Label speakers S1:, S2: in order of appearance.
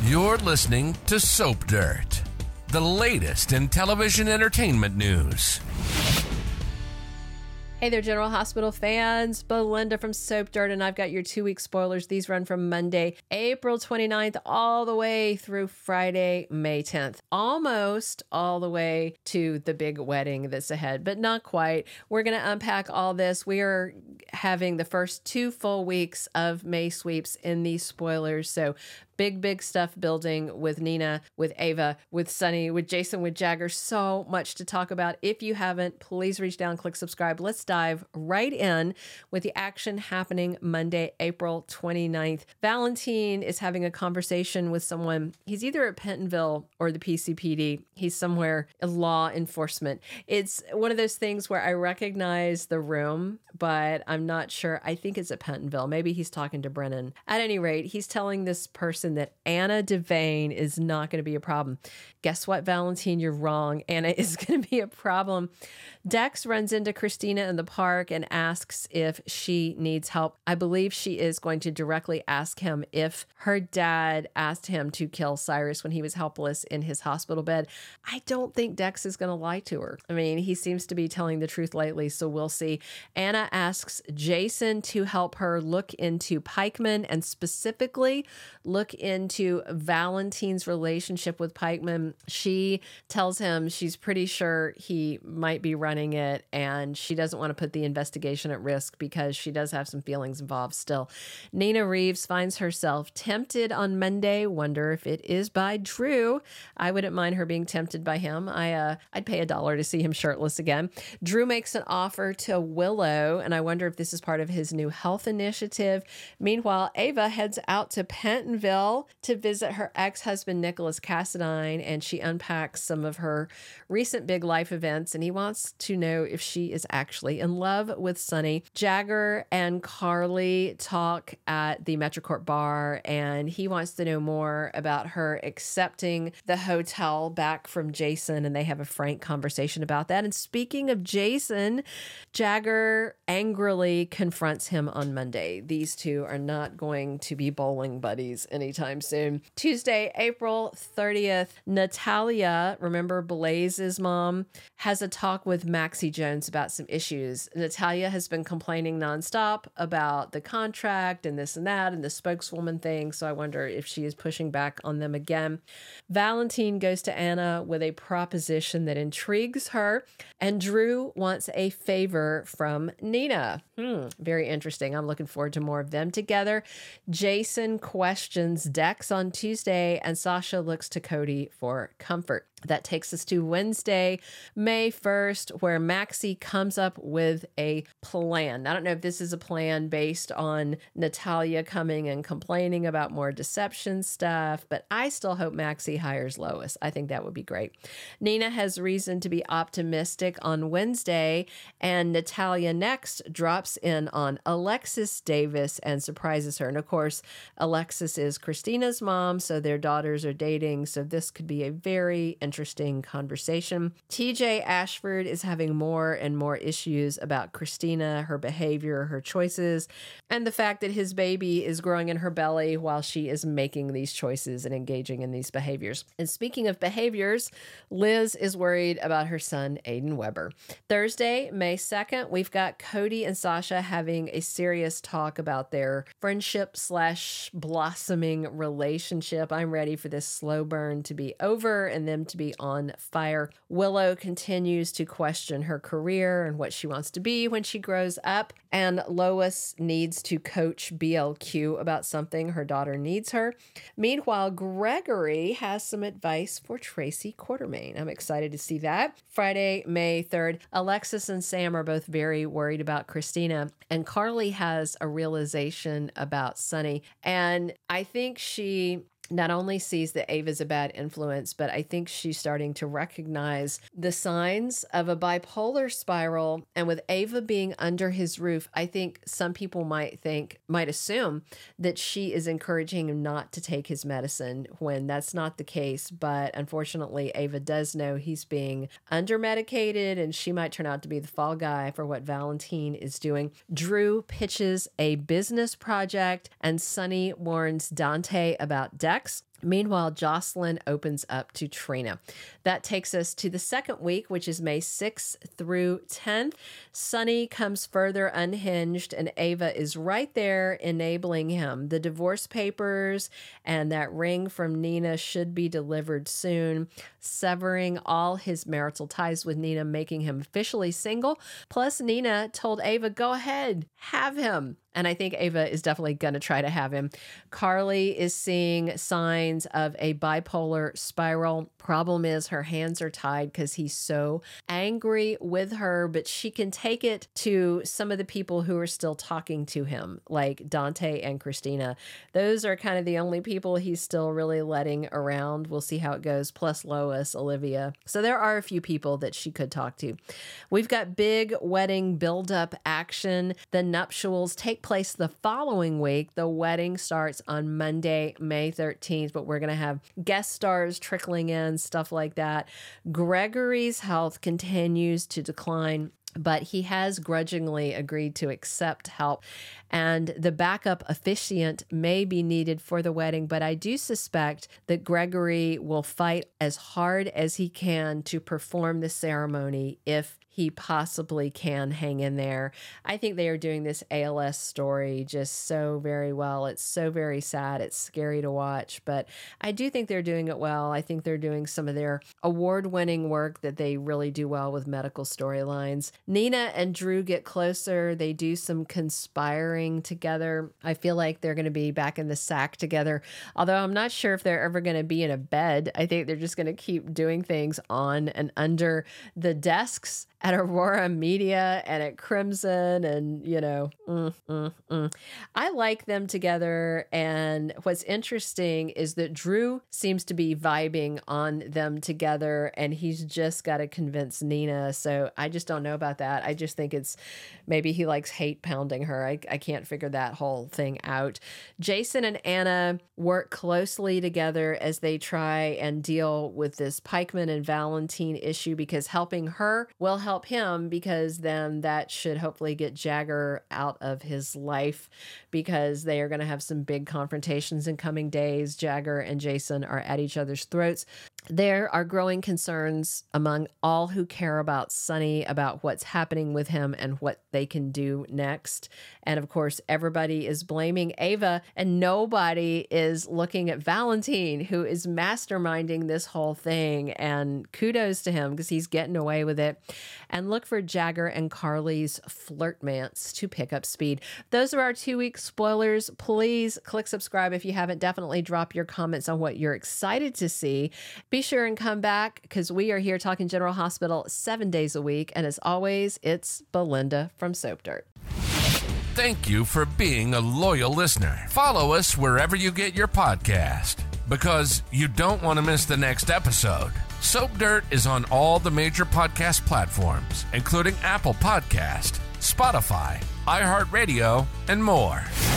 S1: You're listening to Soap Dirt, the latest in television entertainment news.
S2: Hey there, General Hospital fans. Belinda from Soap Dirt, and I've got your 2-week spoilers. These run from Monday, April 29th, all the way through Friday, May 10th. Almost all the way to the big wedding that's ahead, but not quite. We're going to unpack all this. We are having the first 2 full weeks of May sweeps in these spoilers, so big stuff building with Nina, with Ava, with Sunny, with Jason, with Jagger. So much to talk about. If you haven't, please reach down, click subscribe. Let's dive right in with the action happening Monday, April 29th. Valentine is having a conversation with someone. He's either at Pentonville or the PCPD. He's somewhere in law enforcement. It's one of those things where I recognize the room, but I'm not sure. I think it's at Pentonville. Maybe he's talking to Brennan. At any rate, he's telling this person that Anna Devane is not going to be a problem. Guess what, Valentine? You're wrong. Anna is going to be a problem. Dex runs into Christina in the park and asks if she needs help. I believe she is going to directly ask him if her dad asked him to kill Cyrus when he was helpless in his hospital bed. I don't think Dex is going to lie to her. I mean, he seems to be telling the truth lately, so we'll see. Anna asks Jason to help her look into Pikeman and specifically look into Valentine's relationship with Pikeman. She tells him she's pretty sure he might be running it, and she doesn't want to put the investigation at risk because she does have some feelings involved still. Nina Reeves finds herself tempted on Monday. Wonder if it is by Drew. I wouldn't mind her being tempted by him. I'd pay $1 to see him shirtless again. Drew makes an offer to Willow, and I wonder if this is part of his new health initiative. Meanwhile, Ava heads out to Pentonville to visit her ex-husband, Nicholas Cassadine, and she unpacks some of her recent big life events, and he wants to know if she is actually in love with Sunny. Jagger and Carly talk at the Metrocourt bar, and he wants to know more about her accepting the hotel back from Jason, and they have a frank conversation about that. And speaking of Jason, Jagger angrily confronts him on Monday. These two are not going to be bowling buddies anytime soon. Tuesday, April 30th, Natalia, remember Blaze's mom, has a talk with Maxie Jones about some issues. Natalia has been complaining nonstop about the contract and this and that and the spokeswoman thing, so I wonder if she is pushing back on them again. Valentine goes to Anna with a proposition that intrigues her, and Drew wants a favor from Nina. Very interesting. I'm looking forward to more of them together. Jason questions Dex on Tuesday, and Sasha looks to Cody for comfort. That takes us to Wednesday, May 1st, where Maxie comes up with a plan. I don't know if this is a plan based on Natalia coming and complaining about more deception stuff, but I still hope Maxie hires Lois. I think that would be great. Nina has reason to be optimistic on Wednesday, and Natalia next drops in on Alexis Davis and surprises her. And of course, Alexis is Christina's mom, so their daughters are dating, so this could be a very interesting conversation. TJ Ashford is having more and more issues about Christina, her behavior, her choices, and the fact that his baby is growing in her belly while she is making these choices and engaging in these behaviors. And speaking of behaviors, Liz is worried about her son, Aiden Weber. Thursday, May 2nd, we've got Cody and Sasha having a serious talk about their friendship / blossoming relationship. I'm ready for this slow burn to be over and them to be on fire. Willow continues to question her career and what she wants to be when she grows up. And Lois needs to coach BLQ about something. Her daughter needs her. Meanwhile, Gregory has some advice for Tracy Quartermain. I'm excited to see that. Friday, May 3rd, Alexis and Sam are both very worried about Christina, and Carly has a realization about Sunny. And I think she not only sees that Ava's a bad influence, but I think she's starting to recognize the signs of a bipolar spiral. And with Ava being under his roof, I think some people might assume that she is encouraging him not to take his medicine when that's not the case. But unfortunately, Ava does know he's being under-medicated, and she might turn out to be the fall guy for what Valentine is doing. Drew pitches a business project, and Sunny warns Dante about Dex. Meanwhile, Jocelyn opens up to Trina. That takes us to the second week, which is May 6th through 10th. Sonny comes further unhinged, and Ava is right there enabling him. The divorce papers and that ring from Nina should be delivered soon, severing all his marital ties with Nina, making him officially single. Plus, Nina told Ava, go ahead, have him. And I think Ava is definitely going to try to have him. Carly is seeing signs of a bipolar spiral. Problem is her hands are tied because he's so angry with her, but she can take it to some of the people who are still talking to him, like Dante and Christina. Those are kind of the only people he's still really letting around. We'll see how it goes. Plus Lois, Olivia. So there are a few people that she could talk to. We've got big wedding build-up action. The nuptials take place the following week. The wedding starts on Monday, May 13th, but we're going to have guest stars trickling in, stuff like that. Gregory's health continues to decline, but he has grudgingly agreed to accept help, and the backup officiant may be needed for the wedding, but I do suspect that Gregory will fight as hard as he can to perform the ceremony if he possibly can hang in there. I think they are doing this ALS story just so very well. It's so very sad. It's scary to watch, but I do think they're doing it well. I think they're doing some of their award-winning work that they really do well with medical storylines. Nina and Drew get closer. They do some conspiring together. I feel like they're going to be back in the sack together, although I'm not sure if they're ever going to be in a bed. I think they're just going to keep doing things on and under the desks at Aurora Media and at Crimson, and, you know, I like them together. And what's interesting is that Drew seems to be vibing on them together, and he's just got to convince Nina. So I just don't know about that. I just think it's maybe he likes hate pounding her. I can't figure that whole thing out. Jason and Anna work closely together as they try and deal with this Pikeman and Valentine issue, because helping her will help him, because then that should hopefully get Jagger out of his life, because they are going to have some big confrontations in coming days. Jagger and Jason are at each other's throats. There are growing concerns among all who care about Sonny about what's happening with him and what they can do next. And of course, everybody is blaming Ava, and nobody is looking at Valentine, who is masterminding this whole thing. And kudos to him, because he's getting away with it. And look for Jagger and Carly's flirtmance to pick up speed. Those are our 2-week spoilers. Please click subscribe if you haven't. Definitely drop your comments on what you're excited to see. Be sure and come back, because we are here talking General Hospital 7 days a week. And as always, it's Belinda from Soap Dirt.
S1: Thank you for being a loyal listener. Follow us wherever you get your podcast, because you don't want to miss the next episode. Soap Dirt is on all the major podcast platforms, including Apple Podcast, Spotify, iHeartRadio, and more.